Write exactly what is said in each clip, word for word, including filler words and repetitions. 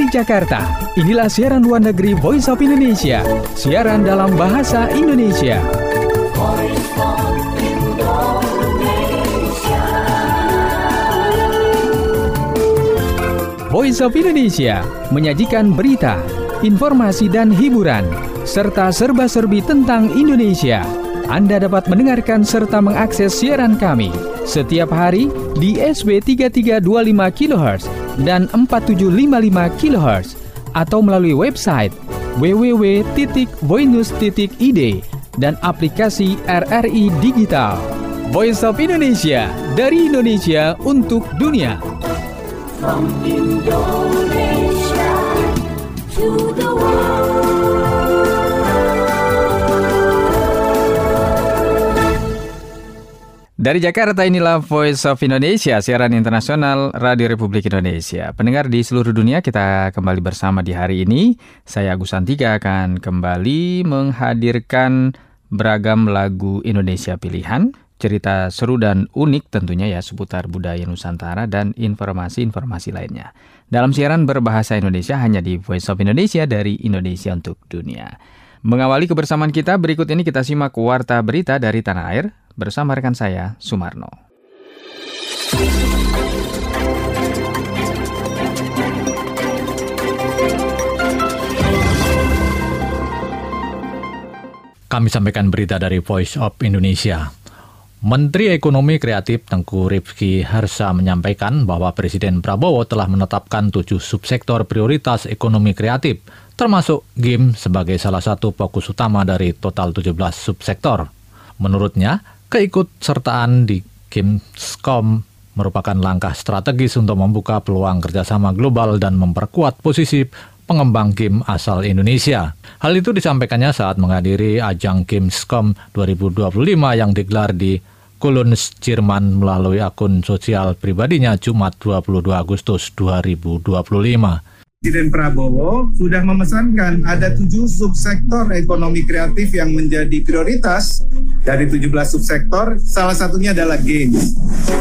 Dari Jakarta, inilah siaran luar negeri Voice of Indonesia, siaran dalam bahasa Indonesia. Voice of Indonesia. Voice of Indonesia menyajikan berita, informasi dan hiburan, serta serba-serbi tentang Indonesia. Anda dapat mendengarkan serta mengakses siaran kami setiap hari di S B tiga tiga dua lima kilohertz dan empat tujuh lima lima kilohertz atau melalui website w w w titik voinews titik i d dan aplikasi R R I Digital. Voice of Indonesia, dari Indonesia untuk dunia. From Indonesia to the world. Dari Jakarta, inilah Voice of Indonesia, siaran internasional Radio Republik Indonesia. Pendengar di seluruh dunia, kita kembali bersama di hari ini. Saya Agus Santika akan kembali menghadirkan beragam lagu Indonesia pilihan, cerita seru dan unik tentunya ya seputar budaya Nusantara dan informasi-informasi lainnya. Dalam siaran berbahasa Indonesia hanya di Voice of Indonesia, dari Indonesia untuk dunia. Mengawali kebersamaan kita, berikut ini kita simak warta berita dari tanah air bersama rekan saya, Sumarno. Kami sampaikan berita dari Voice of Indonesia. Menteri Ekonomi Kreatif Tengku Rifki Harsha menyampaikan bahwa Presiden Prabowo telah menetapkan tujuh subsektor prioritas ekonomi kreatif, termasuk game sebagai salah satu fokus utama dari total tujuh belas subsektor. Menurutnya, keikutsertaan di Gamescom merupakan langkah strategis untuk membuka peluang kerjasama global dan memperkuat posisi pengembang game asal Indonesia. Hal itu disampaikannya saat menghadiri ajang Gamescom dua ribu dua puluh lima yang digelar di Cologne, Jerman melalui akun sosial pribadinya Jumat dua puluh dua Agustus dua ribu dua puluh lima. Presiden Prabowo sudah memesankan ada tujuh subsektor ekonomi kreatif yang menjadi prioritas. Dari tujuh belas subsektor, salah satunya adalah games.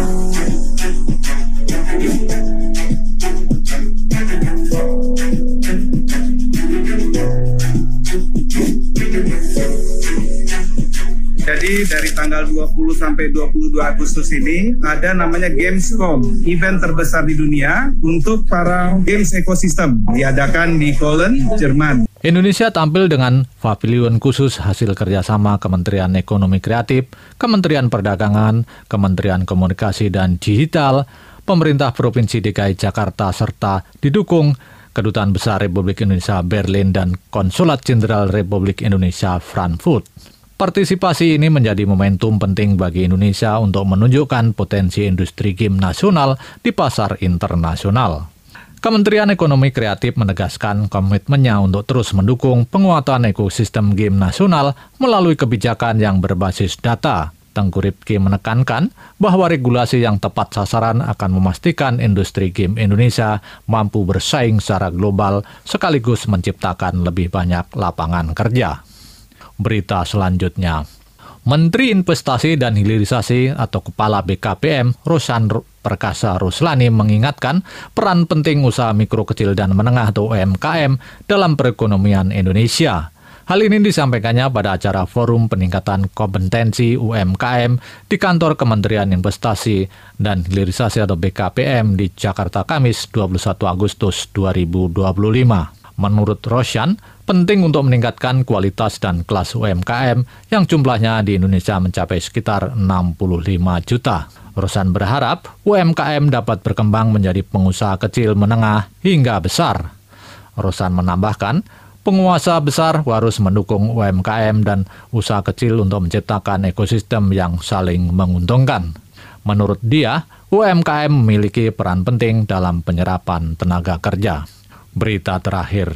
Jadi dari tanggal dua puluh sampai dua puluh dua Agustus ini ada namanya Gamescom, event terbesar di dunia untuk para games ekosistem, diadakan di Cologne, Jerman. Indonesia tampil dengan pavilion khusus hasil kerjasama Kementerian Ekonomi Kreatif, Kementerian Perdagangan, Kementerian Komunikasi dan Digital, Pemerintah Provinsi D K I Jakarta, serta didukung Kedutaan Besar Republik Indonesia Berlin dan Konsulat Jenderal Republik Indonesia Frankfurt. Partisipasi ini menjadi momentum penting bagi Indonesia untuk menunjukkan potensi industri game nasional di pasar internasional. Kementerian Ekonomi Kreatif menegaskan komitmennya untuk terus mendukung penguatan ekosistem game nasional melalui kebijakan yang berbasis data. Tengku Rifki menekankan bahwa regulasi yang tepat sasaran akan memastikan industri game Indonesia mampu bersaing secara global sekaligus menciptakan lebih banyak lapangan kerja. Berita selanjutnya, Menteri Investasi dan Hilirisasi atau Kepala B K P M Roshan Perkasa Ruslani mengingatkan peran penting usaha mikro kecil dan menengah atau U M K M dalam perekonomian Indonesia. Hal ini disampaikannya pada acara Forum Peningkatan Kompetensi U M K M di kantor Kementerian Investasi dan Hilirisasi atau B K P M di Jakarta Kamis dua puluh satu Agustus dua ribu dua puluh lima. Menurut Roshan, penting untuk meningkatkan kualitas dan kelas U M K M yang jumlahnya di Indonesia mencapai sekitar enam puluh lima juta. Roshan berharap U M K M dapat berkembang menjadi pengusaha kecil menengah hingga besar. Roshan menambahkan, pengusaha besar harus mendukung U M K M dan usaha kecil untuk menciptakan ekosistem yang saling menguntungkan. Menurut dia, U M K M memiliki peran penting dalam penyerapan tenaga kerja. Berita terakhir.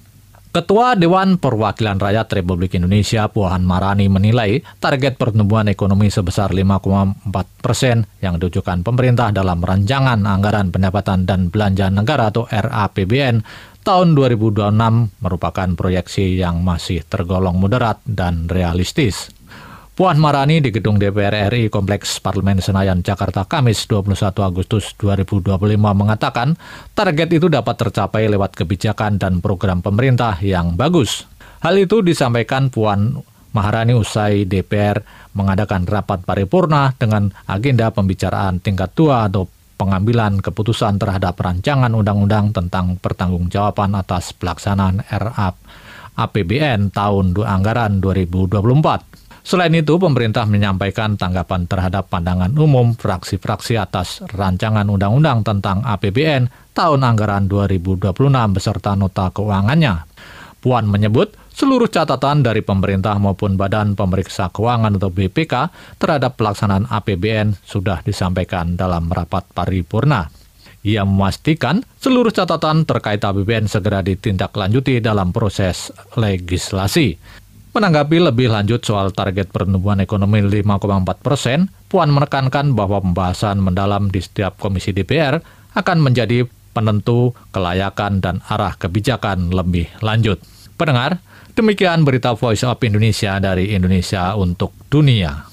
Ketua Dewan Perwakilan Rakyat Republik Indonesia Puan Maharani menilai target pertumbuhan ekonomi sebesar lima koma empat persen yang ditujukan pemerintah dalam Rancangan Anggaran Pendapatan dan Belanja Negara atau R A P B N tahun dua ribu dua puluh enam merupakan proyeksi yang masih tergolong moderat dan realistis. Puan Maharani di gedung D P R R I Kompleks Parlemen Senayan, Jakarta, Kamis dua puluh satu Agustus dua ribu dua puluh lima mengatakan target itu dapat tercapai lewat kebijakan dan program pemerintah yang bagus. Hal itu disampaikan Puan Maharani usai D P R mengadakan rapat paripurna dengan agenda pembicaraan tingkat dua atau pengambilan keputusan terhadap rancangan undang-undang tentang pertanggungjawaban atas pelaksanaan R A P B N tahun anggaran dua ribu dua puluh empat. Selain itu, pemerintah menyampaikan tanggapan terhadap pandangan umum fraksi-fraksi atas rancangan undang-undang tentang A P B N tahun anggaran dua ribu dua puluh enam beserta nota keuangannya. Puan menyebut seluruh catatan dari pemerintah maupun Badan Pemeriksa Keuangan atau B P K terhadap pelaksanaan A P B N sudah disampaikan dalam rapat paripurna. Ia memastikan seluruh catatan terkait A P B N segera ditindaklanjuti dalam proses legislasi. Menanggapi lebih lanjut soal target pertumbuhan ekonomi lima koma empat persen, Puan menekankan bahwa pembahasan mendalam di setiap komisi D P R akan menjadi penentu kelayakan dan arah kebijakan lebih lanjut. Pendengar, demikian berita Voice of Indonesia dari Indonesia untuk Dunia.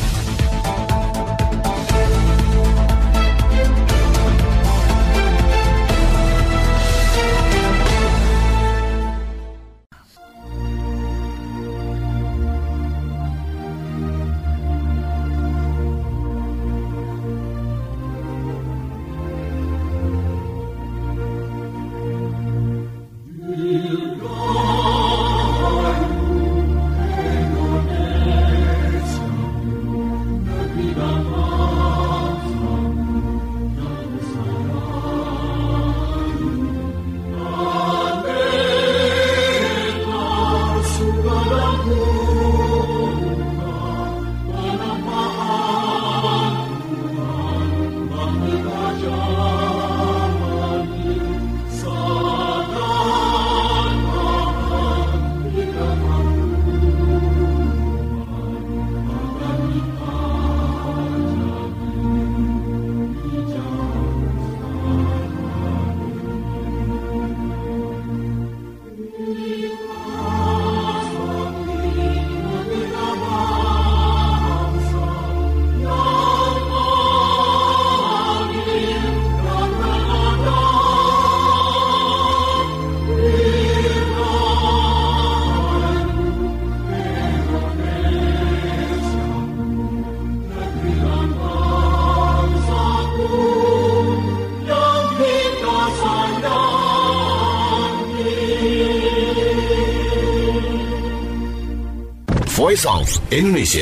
Voice of Indonesia.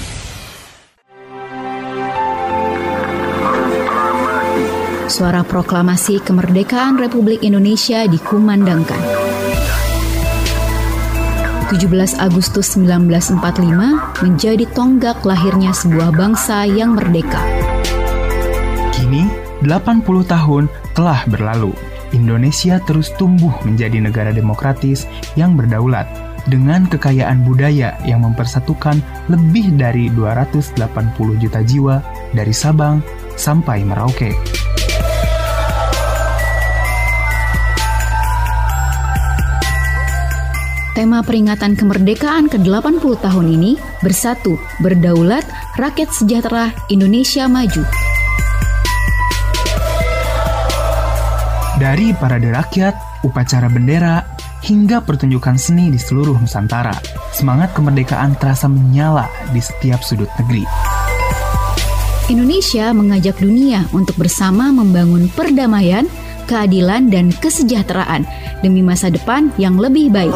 Suara proklamasi kemerdekaan Republik Indonesia dikumandangkan. tujuh belas Agustus seribu sembilan ratus empat puluh lima menjadi tonggak lahirnya sebuah bangsa yang merdeka. Kini, delapan puluh tahun telah berlalu. Indonesia terus tumbuh menjadi negara demokratis yang berdaulat dengan kekayaan budaya yang mempersatukan lebih dari dua ratus delapan puluh juta jiwa dari Sabang sampai Merauke. Tema peringatan kemerdekaan ke delapan puluh tahun ini, Bersatu, Berdaulat, Rakyat Sejahtera, Indonesia Maju. Dari parade rakyat, upacara bendera, hingga pertunjukan seni di seluruh Nusantara, semangat kemerdekaan terasa menyala di setiap sudut negeri. Indonesia mengajak dunia untuk bersama membangun perdamaian, keadilan, dan kesejahteraan demi masa depan yang lebih baik.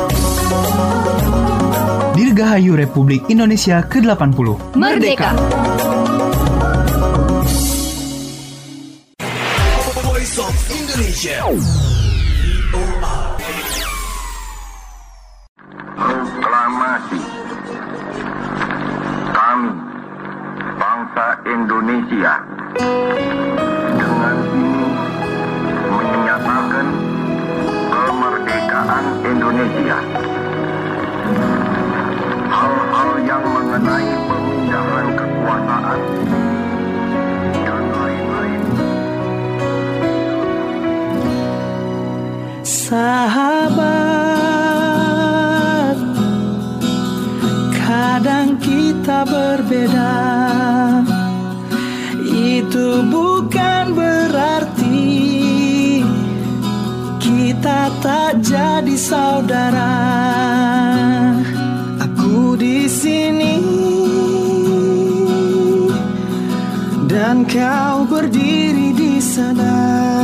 Dirgahayu Republik Indonesia ke delapan puluh. Merdeka! Voice of Indonesia. Proklamasi. Kami, bangsa Indonesia, dengan ini menyatakan kemerdekaan Indonesia. Hal-hal yang mengenai pemindahan kekuasaan dan lain-lain. Sahabat, Kadang kita berbeda, itu bukan berarti kita tak jadi saudara. Aku di sini dan kau berdiri di sana,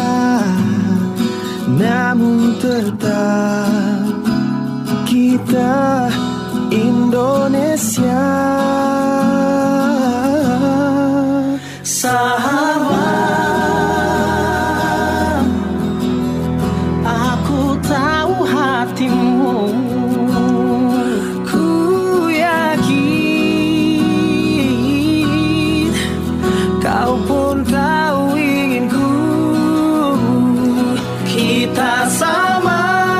namun tetap kita Indonesia. Sahabat, aku tahu hatimu, ku yakin kau pun tahu inginku. Kita sama,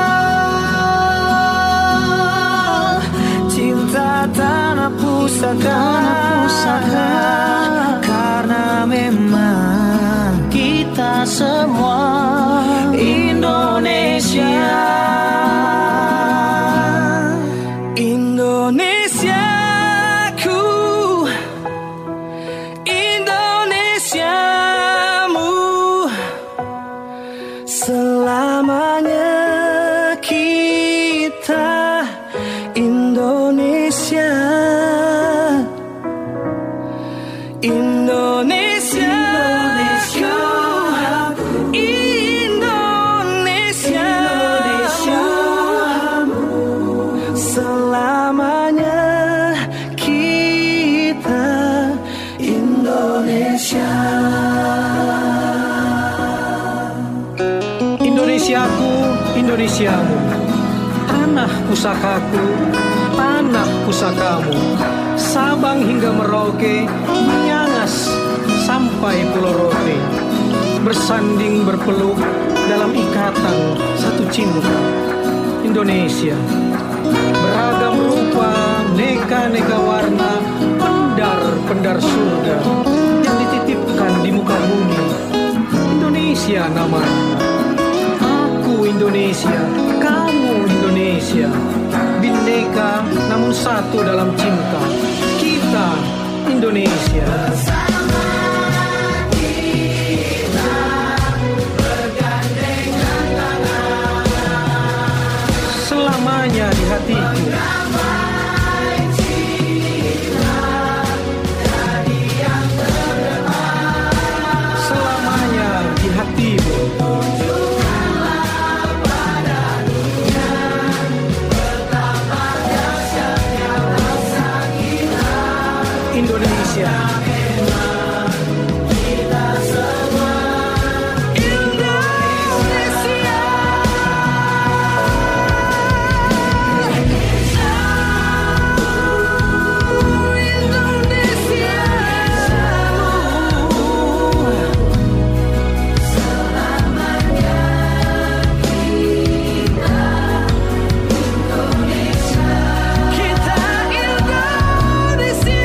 cinta tanah pusaka, pusaka. Karena memang kita semua Indonesia. Indonesiaku, Indonesiamu, selamanya kita Indonesia. Indonesia, Indonesia, selamanya kita Indonesia. Indonesiaku, Indonesiamu, tanah pusakaku, tanah pusakamu, Sabang hingga Merauke, Miangas sampai Pulau Rote, bersanding berpeluk dalam ikatan satu cinta. Indonesia, beragam rupa, neka-neka warna, pendar-pendar surga yang dititipkan di muka bumi. Indonesia namanya. Aku Indonesia, kamu Indonesia, bineka namun satu dalam cinta. Kita Indonesia. Bersama kita bergandengan tangan, selamanya di hatiku. Damai cinta jadi yang terdepan, selamanya di hatimu. Indonesia. Kita semua Indonesia. Indonesia. Selamanya kita Indonesia. Kita Indonesia.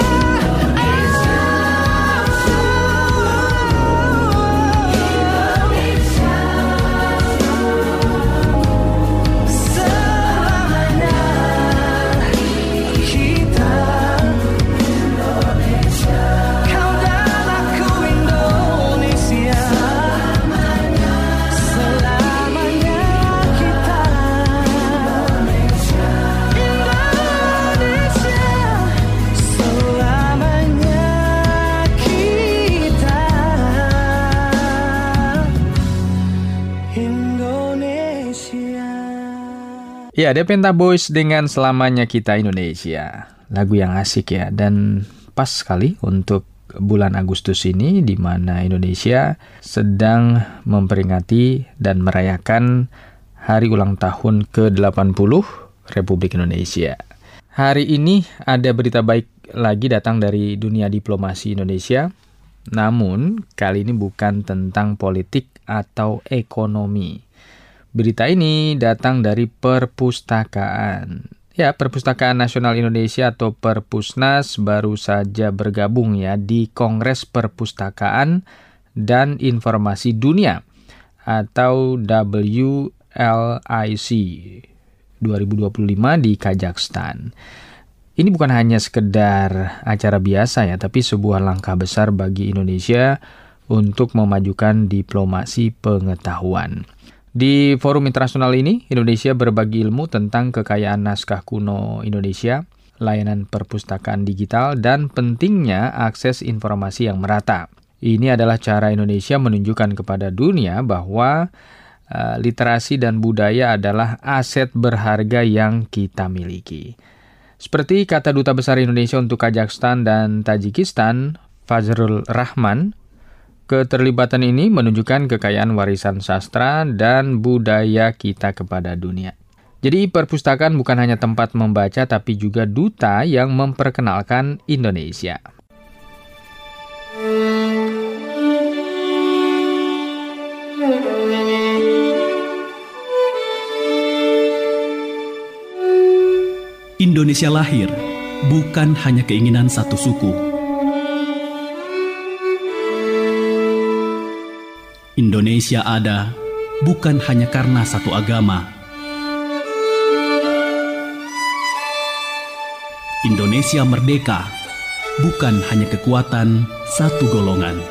Ya, ada Penta Boys dengan Selamanya Kita Indonesia. Lagu yang asik ya, dan pas sekali untuk bulan Agustus ini di mana Indonesia sedang memperingati dan merayakan hari ulang tahun ke delapan puluh Republik Indonesia. Hari ini ada berita baik lagi datang dari dunia diplomasi Indonesia. Namun, kali ini bukan tentang politik atau ekonomi. Berita ini datang dari perpustakaan. Ya, Perpustakaan Nasional Indonesia atau Perpusnas baru saja bergabung ya di Kongres Perpustakaan dan Informasi Dunia atau W L I C dua ribu dua puluh lima di Kazakhstan. Ini bukan hanya sekedar acara biasa ya, tapi sebuah langkah besar bagi Indonesia untuk memajukan diplomasi pengetahuan. Di forum internasional ini, Indonesia berbagi ilmu tentang kekayaan naskah kuno Indonesia, layanan perpustakaan digital, dan pentingnya akses informasi yang merata. Ini adalah cara Indonesia menunjukkan kepada dunia bahwa uh, literasi dan budaya adalah aset berharga yang kita miliki. Seperti kata Duta Besar Indonesia untuk Kazakhstan dan Tajikistan, Fazrul Rahman, keterlibatan ini menunjukkan kekayaan warisan sastra dan budaya kita kepada dunia. Jadi perpustakaan bukan hanya tempat membaca, tapi juga duta yang memperkenalkan Indonesia. Indonesia lahir bukan hanya keinginan satu suku. Indonesia ada bukan hanya karena satu agama. Indonesia merdeka bukan hanya kekuatan satu golongan.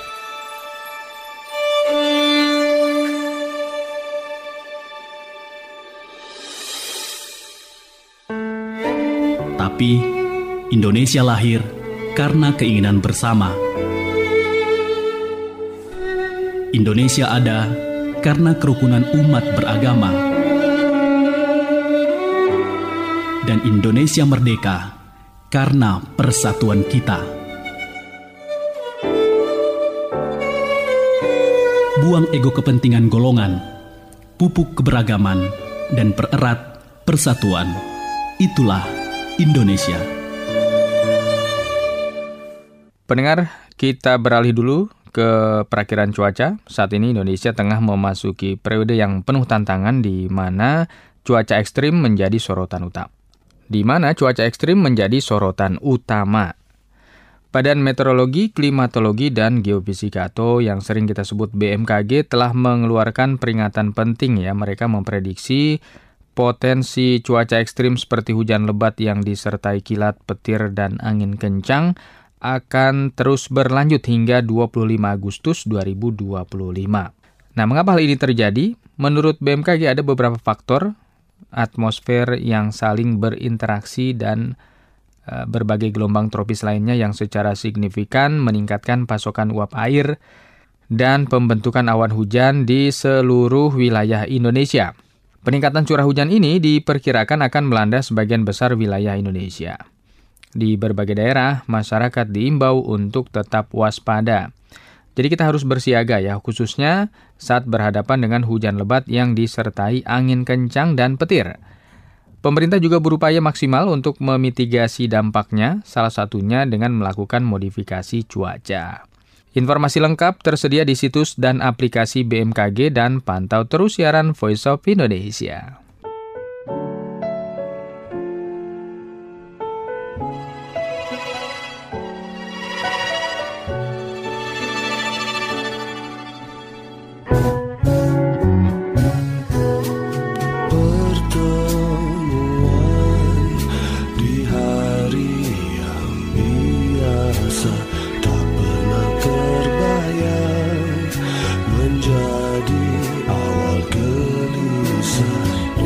Tapi Indonesia lahir karena keinginan bersama. Indonesia ada karena kerukunan umat beragama. Dan Indonesia merdeka karena persatuan kita. Buang ego kepentingan golongan, pupuk keberagaman, dan pererat persatuan. Itulah Indonesia. Pendengar, kita beralih dulu ke perakiran cuaca. Saat ini Indonesia tengah memasuki periode yang penuh tantangan di mana cuaca ekstrim menjadi sorotan utama. Di mana cuaca ekstrim menjadi sorotan utama. Badan Meteorologi, Klimatologi, dan Geofisika atau yang sering kita sebut B M K G telah mengeluarkan peringatan penting ya. Mereka memprediksi potensi cuaca ekstrim seperti hujan lebat yang disertai kilat, petir, dan angin kencang akan terus berlanjut hingga dua puluh lima Agustus dua ribu dua puluh lima. Nah, mengapa hal ini terjadi? Menurut B M K G ada beberapa faktor atmosfer yang saling berinteraksi dan e, berbagai gelombang tropis lainnya yang secara signifikan meningkatkan pasokan uap air dan pembentukan awan hujan di seluruh wilayah Indonesia. Peningkatan curah hujan ini diperkirakan akan melanda sebagian besar wilayah Indonesia. Di berbagai daerah, masyarakat diimbau untuk tetap waspada. Jadi kita harus bersiaga ya, khususnya saat berhadapan dengan hujan lebat yang disertai angin kencang dan petir. Pemerintah juga berupaya maksimal untuk memitigasi dampaknya, salah satunya dengan melakukan modifikasi cuaca. Informasi lengkap tersedia di situs dan aplikasi B M K G dan pantau terus siaran Voice of Indonesia. Menjadi awal gelisah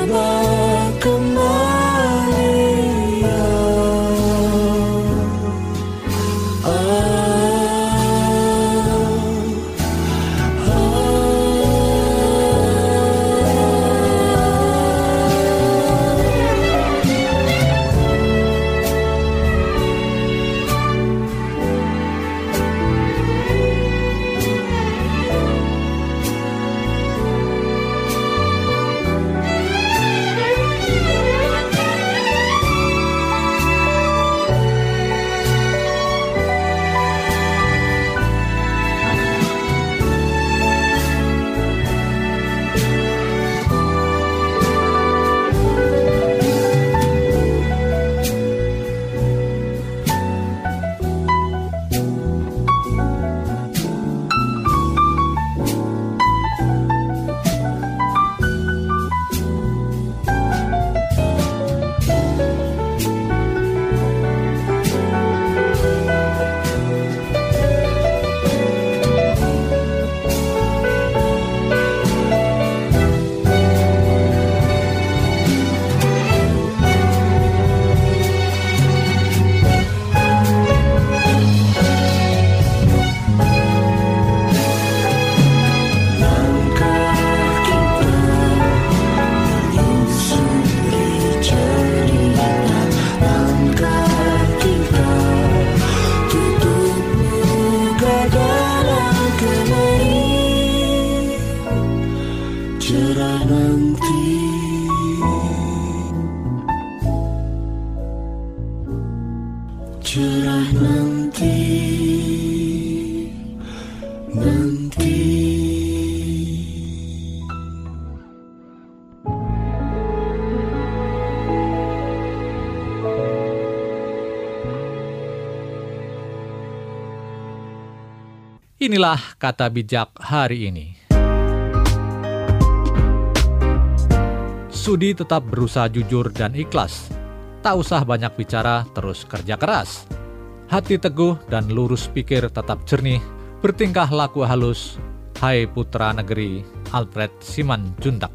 cerah nanti, nanti. Inilah kata bijak hari ini. Sudi tetap berusaha jujur dan ikhlas. Tak usah banyak bicara, terus kerja keras. Hati teguh dan lurus pikir tetap jernih. Bertingkah laku halus. Hai putra negeri, Alfred Simanjuntak.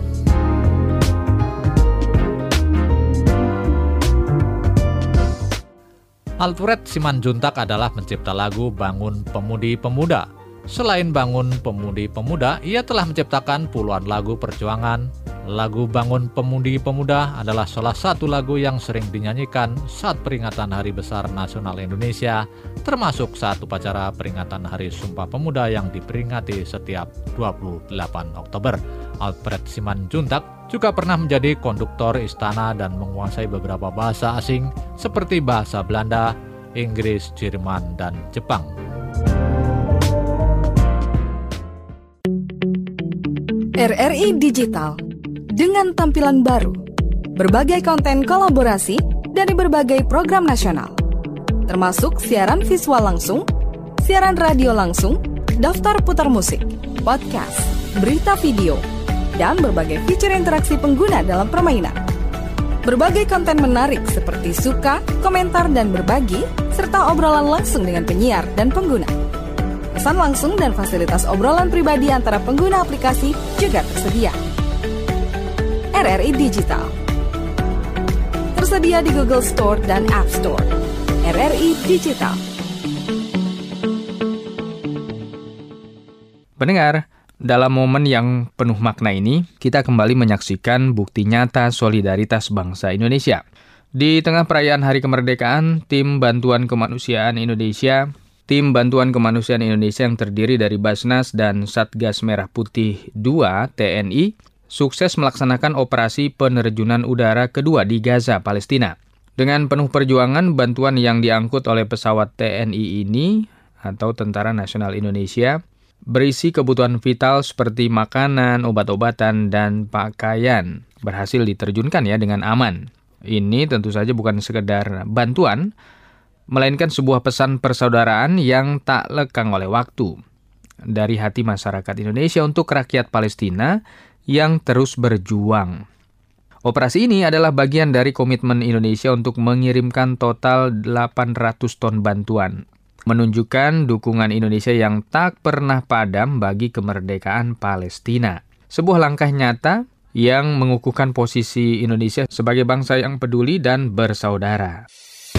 Alfred Simanjuntak adalah pencipta lagu Bangun Pemudi-Pemuda. Selain Bangun Pemudi-Pemuda, ia telah menciptakan puluhan lagu perjuangan. Lagu Bangun Pemudi-Pemuda adalah salah satu lagu yang sering dinyanyikan saat peringatan Hari Besar Nasional Indonesia, termasuk saat upacara peringatan Hari Sumpah Pemuda yang diperingati setiap dua puluh delapan Oktober. Alfred Simanjuntak juga pernah menjadi konduktor istana dan menguasai beberapa bahasa asing seperti bahasa Belanda, Inggris, Jerman, dan Jepang. R R I Digital dengan tampilan baru, berbagai konten kolaborasi dari berbagai program nasional, termasuk siaran visual langsung, siaran radio langsung, daftar putar musik, podcast, berita video, dan berbagai fitur interaksi pengguna dalam permainan. Berbagai konten menarik seperti suka, komentar, dan berbagi, serta obrolan langsung dengan penyiar dan pengguna. Pesan langsung dan fasilitas obrolan pribadi antara pengguna aplikasi juga tersedia. R R I Digital tersedia di Google Store dan App Store. R R I Digital. Pendengar, dalam momen yang penuh makna ini, kita kembali menyaksikan bukti nyata solidaritas bangsa Indonesia. Di tengah perayaan Hari Kemerdekaan, Tim Bantuan Kemanusiaan Indonesia, Tim Bantuan Kemanusiaan Indonesia yang terdiri dari Basnas dan Satgas Merah Putih dua T N I, sukses melaksanakan operasi penerjunan udara kedua di Gaza, Palestina. Dengan penuh perjuangan, bantuan yang diangkut oleh pesawat T N I ini, atau Tentara Nasional Indonesia, berisi kebutuhan vital seperti makanan, obat-obatan, dan pakaian, berhasil diterjunkan ya dengan aman. Ini tentu saja bukan sekedar bantuan, melainkan sebuah pesan persaudaraan yang tak lekang oleh waktu. Dari hati masyarakat Indonesia untuk rakyat Palestina yang terus berjuang. Operasi ini adalah bagian dari komitmen Indonesia untuk mengirimkan total delapan ratus ton bantuan, menunjukkan dukungan Indonesia yang tak pernah padam bagi kemerdekaan Palestina. Sebuah langkah nyata yang mengukuhkan posisi Indonesia sebagai bangsa yang peduli dan bersaudara.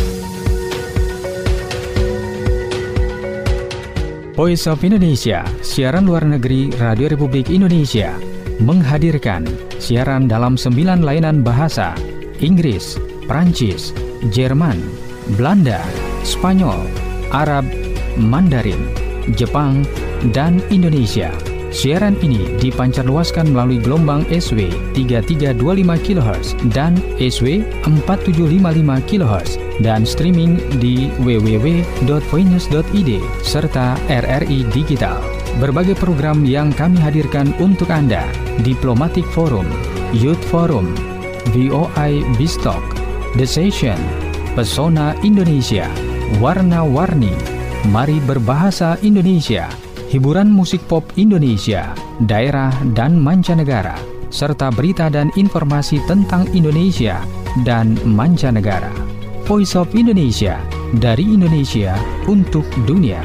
Voice of Indonesia, siaran luar negeri Radio Republik Indonesia, menghadirkan siaran dalam sembilan layanan bahasa: Inggris, Prancis, Jerman, Belanda, Spanyol, Arab, Mandarin, Jepang, dan Indonesia. Siaran ini dipancarluaskan melalui gelombang S W tiga tiga dua lima kilohertz dan S W empat tujuh lima lima kilohertz dan streaming di w w w dot voinews dot i d serta R R I Digital. Berbagai program yang kami hadirkan untuk Anda: Diplomatic Forum, Youth Forum, V O I Bistalk, The Session, Pesona Indonesia, Warna-Warni, Mari Berbahasa Indonesia, hiburan musik pop Indonesia, daerah dan mancanegara, serta berita dan informasi tentang Indonesia dan mancanegara. Voice of Indonesia, dari Indonesia untuk dunia.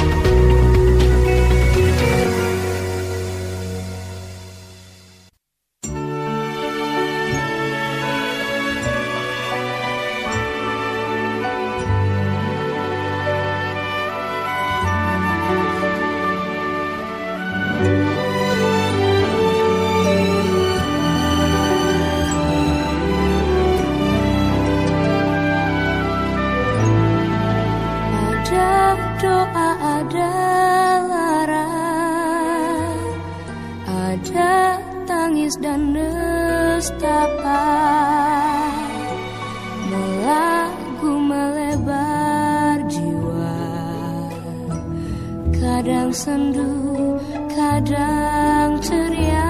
Kadang sendu, kadang ceria,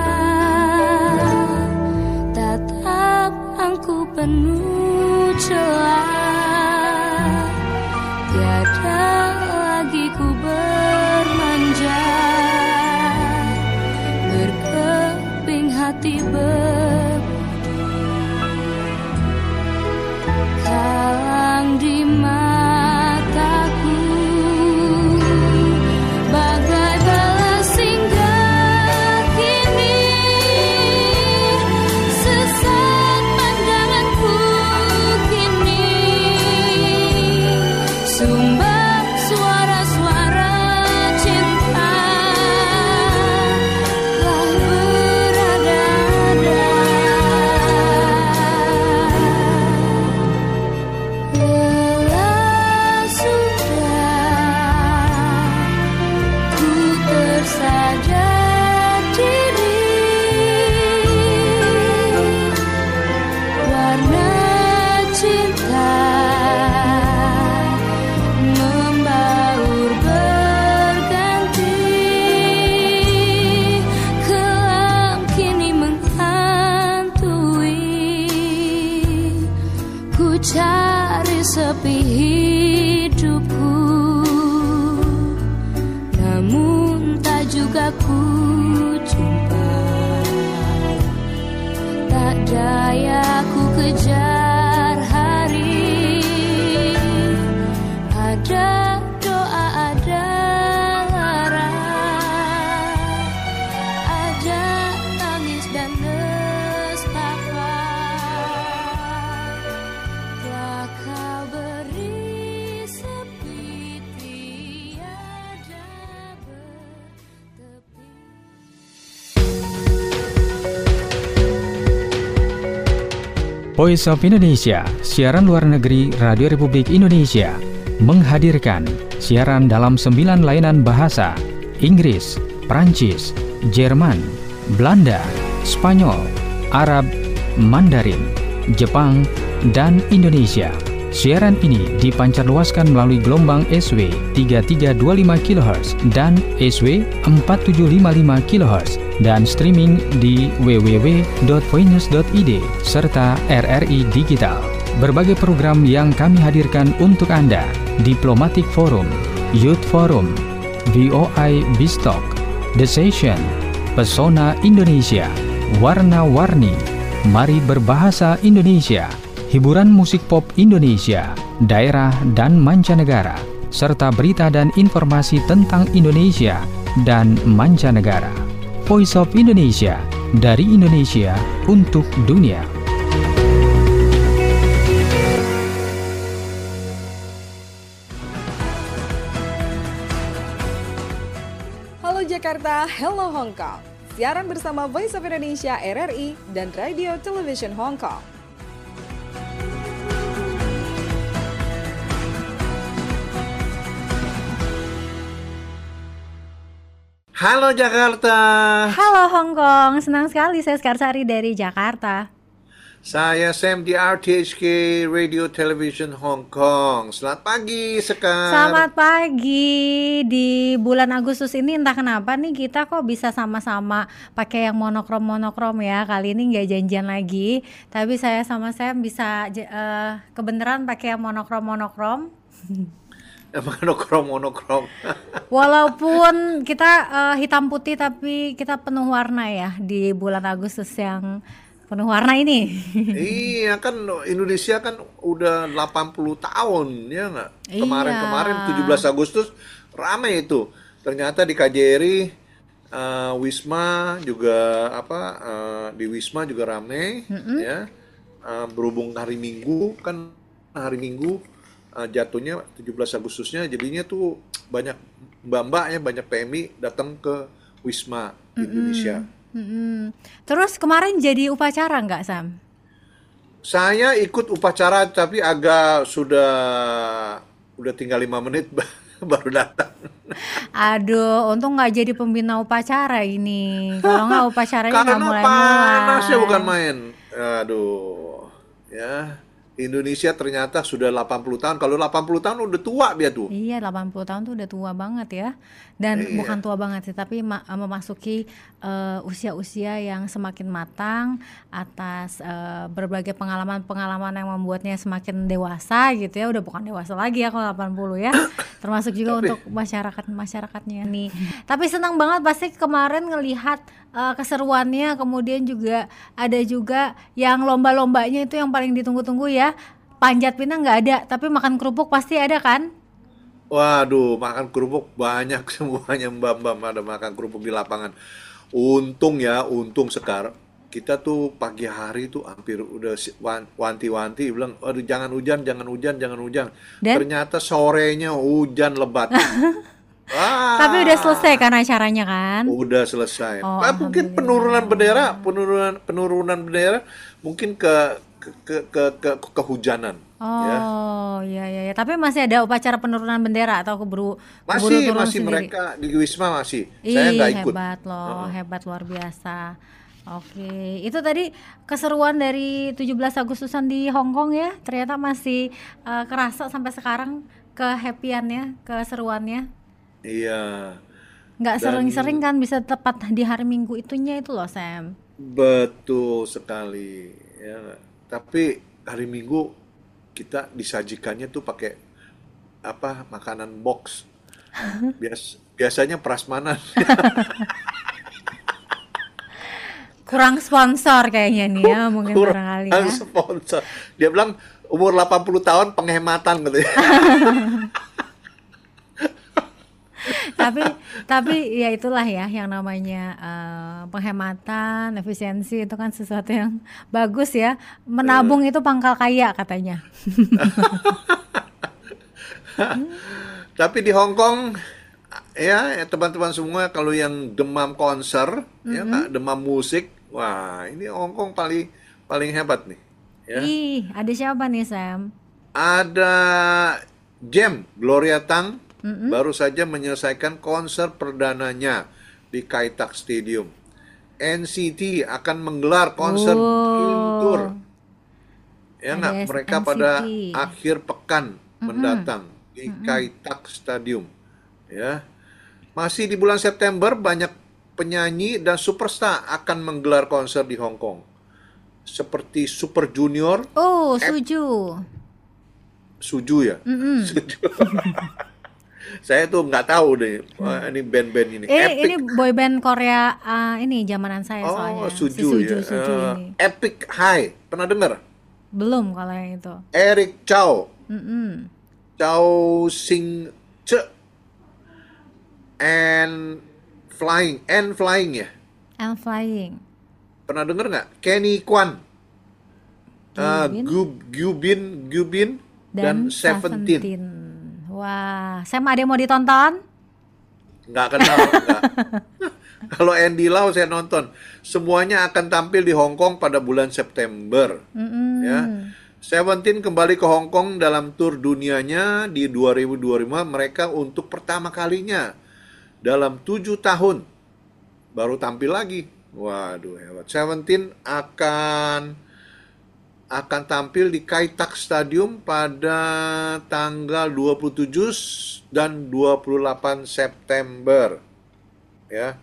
tatap angku penuh celah. Tiada lagi ku bermanja, berkeping hati berbudi. Kalang di mataku, bagai balas singgah kini, sesat pandanganku kini, sumbang suara-suara cinta telah berada-ada. Lelah sudah ku tersadar diri, warna cinta membaur berganti, kelam kini menghantui, ku cari sepi hidupku, namun tak juga ku jumpa. Tak daya ku kejar hari, ada doa, ada lara, ada tangis dan nestapa. Telah kau beri sepi, tiada bertepi. Voice of Indonesia, siaran luar negeri Radio Republik Indonesia, menghadirkan siaran dalam sembilan layanan bahasa: Inggris, Prancis, Jerman, Belanda, Spanyol, Arab, Mandarin, Jepang, dan Indonesia. Siaran ini dipancarluaskan melalui gelombang S W tiga tiga dua lima kilohertz dan S W empat tujuh lima lima kilohertz dan streaming di w w w dot voinews dot i d serta R R I Digital. Berbagai program yang kami hadirkan untuk Anda: Diplomatic Forum, Youth Forum, V O I Bistalk, The Session, Pesona Indonesia, Warna-Warni, Mari Berbahasa Indonesia, hiburan musik pop Indonesia, daerah dan mancanegara, serta berita dan informasi tentang Indonesia dan mancanegara. Voice of Indonesia, dari Indonesia untuk dunia. Halo Jakarta, hello Hong Kong. Siaran bersama Voice of Indonesia R R I dan Radio Television Hong Kong. Halo Jakarta. Halo Hong Kong, senang sekali saya Skarsari dari Jakarta. Saya Sam di R T H K Radio Television Hong Kong. Selamat pagi Sekar. Selamat pagi. Di bulan Agustus ini entah kenapa nih kita kok bisa sama-sama pakai yang monokrom-monokrom ya. Kali ini nggak janjian lagi, tapi saya sama Sam bisa uh, kebenaran pakai yang monokrom-monokrom. Monokrom-monokrom. Walaupun kita uh, hitam putih tapi kita penuh warna ya di bulan Agustus yang penuh warna ini. Iya kan Indonesia kan udah delapan puluh tahun ya nggak? Kemarin-kemarin tujuh belas Agustus ramai itu. Ternyata di K J R I uh, Wisma juga apa uh, di Wisma juga ramai mm-hmm. ya. Uh, berhubung hari Minggu kan hari Minggu uh, jatuhnya tujuh belas Agustusnya jadinya tuh banyak mbak-mbak ya banyak P M I datang ke Wisma di mm-hmm. Indonesia. Hmm. Terus kemarin jadi upacara nggak Sam? Saya ikut upacara tapi agak sudah udah tinggal lima menit baru datang. Aduh, untung nggak jadi pembina upacara ini. Kalau nggak upacaranya nggak mulai-mulai. Karena panasnya bukan main. Aduh, ya. Indonesia ternyata sudah delapan puluh tahun. Kalau delapan puluh tahun udah tua dia tuh. Iya, delapan puluh tahun tuh udah tua banget ya. Dan iya. bukan tua banget sih, tapi ma- memasuki uh, usia-usia yang semakin matang atas uh, berbagai pengalaman-pengalaman yang membuatnya semakin dewasa gitu ya. Udah bukan dewasa lagi ya kalau delapan puluh ya. Termasuk juga tapi, untuk masyarakat-masyarakatnya nih. Tapi senang banget pasti kemarin ngelihat uh, keseruannya, kemudian juga ada juga yang lomba-lombanya itu yang paling ditunggu-tunggu ya. Panjat pinang nggak ada, tapi makan kerupuk pasti ada kan? Waduh, makan kerupuk banyak semuanya mbak-mbak ada makan kerupuk di lapangan. Untung ya, untung Sekar. Kita tuh pagi hari tuh hampir udah wanti-wanti bilang, aduh jangan hujan, jangan hujan, jangan hujan. Dan? Ternyata sorenya hujan lebat. Ah, tapi udah selesai kan acaranya kan? Udah selesai. Oh, nah, mungkin penurunan bendera, penurunan penurunan bendera mungkin ke ke ke ke, ke kehujanan. Oh, ya ya ya. Tapi masih ada upacara penurunan bendera atau keburu masih keburu turun masih sendiri? Mereka di Wisma masih. Ih, saya nggak ikut. Hebat loh, uh-huh. hebat luar biasa. Oke, itu tadi keseruan dari tujuh belas Agustusan di Hong Kong ya. Ternyata masih uh, kerasa sampai sekarang kehappyannya, keseruannya. Iya. Nggak sering-sering kan bisa tepat di hari Minggu itunya itu loh Sam. Betul sekali. Ya. Tapi hari Minggu kita disajikannya tuh pakai apa makanan box. Bias, biasanya prasmanan. Kurang sponsor kayaknya nih ya mungkin barangkali ya. Kurang sponsor. Dia bilang umur delapan puluh tahun penghematan gitu ya. tapi tapi ya itulah ya yang namanya uh, penghematan, efisiensi itu kan sesuatu yang bagus ya. Menabung uh. itu pangkal kaya katanya. Tapi di Hong Kong ya, ya teman-teman semua kalau yang demam konser, mm-hmm. ya nggak demam musik, wah ini Hong Kong paling paling hebat nih. Ya. Ih, ada siapa nih Sam? Ada Gem Gloria Tang. Mm-hmm. Baru saja menyelesaikan konser perdananya di Kai Tak Stadium. N C T akan menggelar konser oh. tour. Ya nggak, mereka N C T pada akhir pekan mm-hmm. mendatang di mm-hmm. Kai Tak Stadium. Ya, masih di bulan September banyak penyanyi dan superstar akan menggelar konser di Hong Kong. Seperti Super Junior. Oh, Suju. Suju ya. Mm-hmm. Suju. Saya tuh nggak tahu deh, wah, ini band-band ini. Eh, Epic. Ini boyband Korea uh, ini zamanan saya oh, soalnya. Suju, si Suju, ya. Suju uh, ini. Epic High, pernah dengar? Belum kalau yang itu. Eric Chow, mm-hmm. Chow Sing Ce, and Flying, and Flying ya. And Flying. pernah dengar nggak? Kenny Kwan, uh, Gub, Gubin, Gubin dan, dan Seventeen. Seventeen. Wah, Sam ada yang mau ditonton? Nggak kenal, nggak. Kalau Andy Lau saya nonton. Semuanya akan tampil di Hong Kong pada bulan September. Mm-hmm. Ya, Seventeen kembali ke Hong Kong dalam tur dunianya di dua ribu dua puluh lima. Mereka untuk pertama kalinya dalam tujuh tahun baru tampil lagi. Waduh, hebat. Seventeen akan akan tampil di Kai Tak Stadium pada tanggal dua puluh tujuh dan dua puluh delapan September. Ya.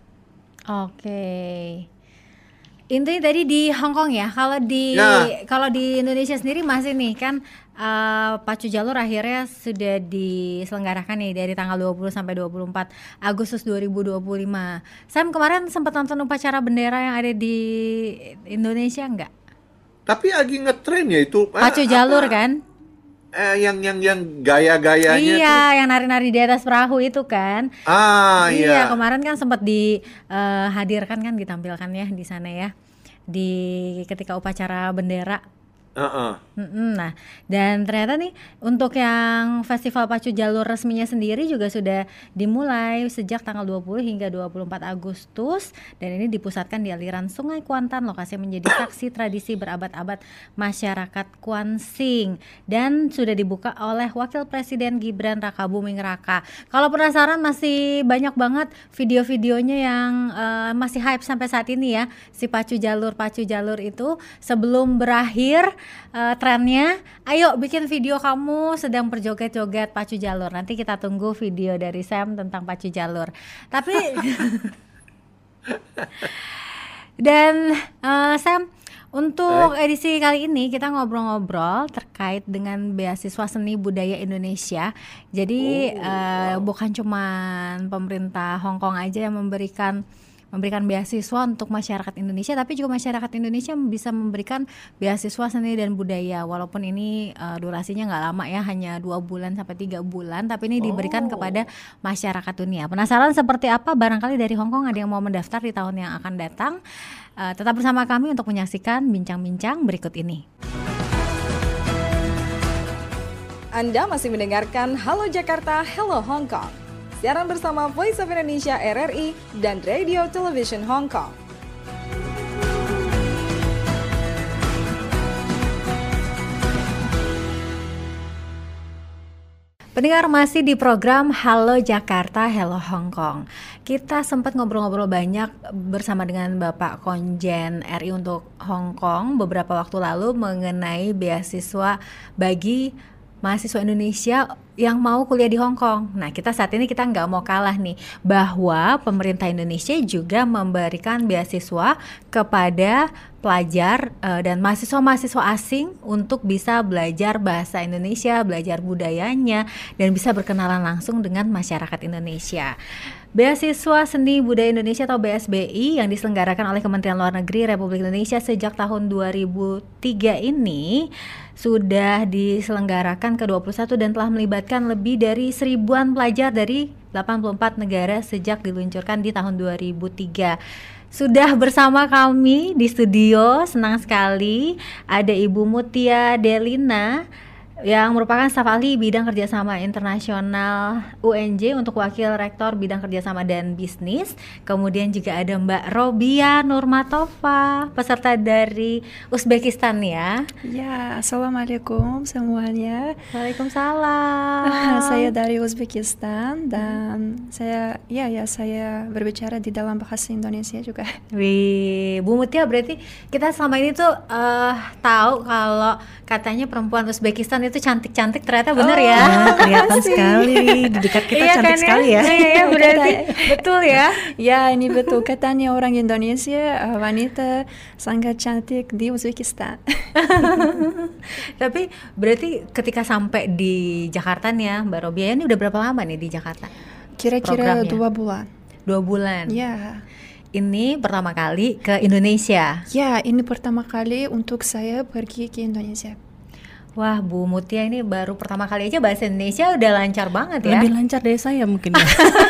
Oke. Intinya tadi di Hong Kong ya. Kalau di Ya. kalau di Indonesia sendiri masih nih kan uh, pacu jalur akhirnya sudah diselenggarakan nih dari tanggal dua puluh sampai dua puluh empat Agustus dua ribu dua puluh lima. Sam kemarin sempat nonton upacara bendera yang ada di Indonesia enggak? Tapi lagi ngetren ya itu. Pacu eh, jalur apa? kan? Eh, yang yang yang gaya-gayanya Iya, tuh. yang nari-nari di atas perahu itu kan. Ah, iya. iya. Kemarin kan sempat dihadirkan kan, ditampilkan ya di sana ya, di ketika upacara bendera. Uh-uh. Mm-mm. Nah, dan ternyata nih untuk yang festival pacu jalur resminya sendiri juga sudah dimulai sejak tanggal dua puluh hingga dua puluh empat Agustus, dan ini dipusatkan di aliran Sungai Kuantan, lokasi yang menjadi saksi tradisi berabad-abad masyarakat Kuansing, dan sudah dibuka oleh Wakil Presiden Gibran Rakabuming Raka. Kalau penasaran, masih banyak banget video-videonya yang uh, masih hype sampai saat ini ya, si pacu jalur pacu jalur itu. Sebelum berakhir Uh, trennya, ayo bikin video kamu sedang berjoget-joget pacu jalur. Nanti kita tunggu video dari Sam tentang pacu jalur. Tapi dan uh, Sam, untuk edisi kali ini kita ngobrol-ngobrol terkait dengan beasiswa seni budaya Indonesia. Jadi oh, uh, wow. bukan cuma pemerintah Hong Kong aja yang memberikan memberikan beasiswa untuk masyarakat Indonesia, tapi juga masyarakat Indonesia bisa memberikan beasiswa seni dan budaya. Walaupun ini uh, durasinya nggak lama ya, hanya dua bulan sampai tiga bulan, tapi ini diberikan oh. kepada masyarakat dunia. Penasaran seperti apa? Barangkali dari Hong Kong ada yang mau mendaftar di tahun yang akan datang. Uh, tetap bersama kami untuk menyaksikan bincang-bincang berikut ini. Anda masih mendengarkan Halo Jakarta, Hello Hong Kong. Siaran bersama Voice of Indonesia R R I dan Radio Television Hong Kong. Pendengar, masih di program Halo Jakarta, Hello Hong Kong. Kita sempat ngobrol-ngobrol banyak bersama dengan Bapak Konjen R I untuk Hong Kong beberapa waktu lalu mengenai beasiswa bagi mahasiswa Indonesia yang mau kuliah di Hong Kong. Nah, kita saat ini kita nggak mau kalah nih, bahwa pemerintah Indonesia juga memberikan beasiswa kepada pelajar uh, dan mahasiswa-mahasiswa asing untuk bisa belajar bahasa Indonesia, belajar budayanya, dan bisa berkenalan langsung dengan masyarakat Indonesia. Beasiswa Seni Budaya Indonesia atau B S B I yang diselenggarakan oleh Kementerian Luar Negeri Republik Indonesia sejak tahun dua ribu tiga ini sudah diselenggarakan ke dua puluh satu dan telah melibatkan lebih dari seribuan pelajar dari delapan puluh empat negara sejak diluncurkan di tahun dua ribu tiga. Sudah bersama kami di studio, senang sekali ada Ibu Mutia Delina yang merupakan staf ahli bidang kerjasama internasional U N J untuk wakil rektor bidang kerjasama dan bisnis. Kemudian juga ada Mbak Robia Nurmatova, peserta dari Uzbekistan ya. Ya, assalamualaikum semuanya. Waalaikumsalam. Saya dari Uzbekistan dan saya ya ya saya berbicara di dalam bahasa Indonesia juga. Wih, Bu Mutia, berarti kita selama ini tuh uh, tahu kalau katanya perempuan Uzbekistan itu cantik-cantik, ternyata benar oh, ya. Kelihatan sekali di dekat kita, iya, cantik kan, sekali ya. Iya, iya berarti betul ya. Ya, ini betul katanya orang Indonesia, wanita sangat cantik di Uzbekistan. Tapi berarti ketika sampai di Jakarta nih ya, Mbak Robia, ini udah berapa lama nih di Jakarta? Kira-kira dua bulan. Dua bulan. Ya. Ini pertama kali ke Indonesia. Ya, ini pertama kali untuk saya pergi ke Indonesia. Wah, Bu Mutia ini baru pertama kali aja bahasa Indonesia udah lancar banget ya. Lebih lancar dari saya mungkin ya.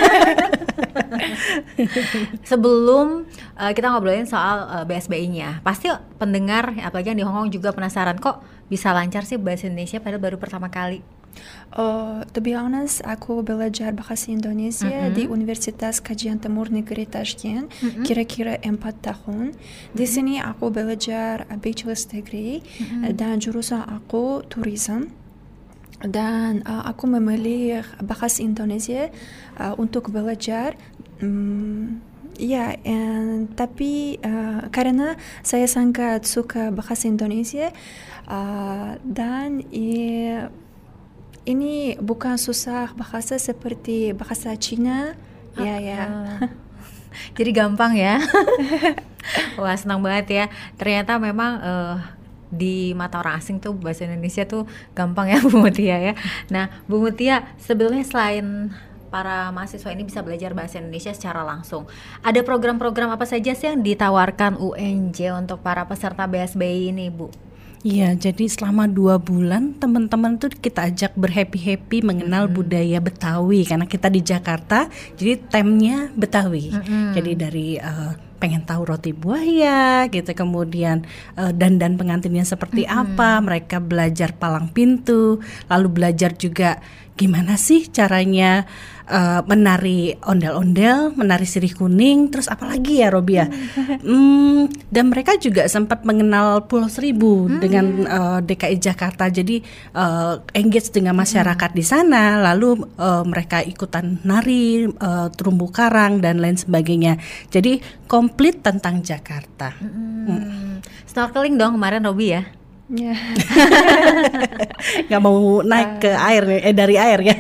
Sebelum uh, kita ngobrolin soal uh, B S B I-nya, pasti pendengar apalagi yang di Hong Kong juga penasaran kok bisa lancar sih bahasa Indonesia padahal baru pertama kali. Uh, to be honest, aku belajar bahasa Indonesia Mm-hmm. di Universitas Kajian Timur Negeri Tashkent Mm-hmm. kira-kira empat tahun. Di sini aku belajar bachelor's degree Mm-hmm. dan jurusan aku tourism. Dan uh, aku memilih bahasa Indonesia uh, untuk belajar. Um, Ya, and, tapi uh, karena saya sangat suka bahasa Indonesia uh, dan i, ini bukan susah bahasa seperti bahasa Cina, uh, ya ya. Uh, jadi gampang ya. Wah, senang banget ya. Ternyata memang uh, di mata orang asing tuh bahasa Indonesia tuh gampang ya, Bu Mutia ya. Nah, Bu Mutia, sebetulnya selain para mahasiswa ini bisa belajar bahasa Indonesia secara langsung, ada program-program apa saja sih yang ditawarkan U N J untuk para peserta B S B I ini, Bu? Iya, jadi selama dua bulan teman-teman tuh kita ajak berhappy-happy mengenal hmm. budaya Betawi karena kita di Jakarta, jadi temnya Betawi. Hmm. Jadi dari uh, pengen tahu roti buaya gitu, kemudian uh, dandan pengantinnya seperti hmm. apa, mereka belajar palang pintu, lalu belajar juga gimana sih caranya uh, menari ondel-ondel, menari sirih kuning, terus apalagi ya Robia? Hmm, dan mereka juga sempat mengenal Pulau Seribu hmm. dengan uh, D K I Jakarta, jadi uh, engage dengan masyarakat hmm. di sana, lalu uh, mereka ikutan nari, uh, terumbu karang dan lain sebagainya. Jadi komplit tentang Jakarta. Hmm. Hmm. Snorkeling dong kemarin Robi ya? Ya. Nggak mau naik uh, ke air nih, eh dari air ya.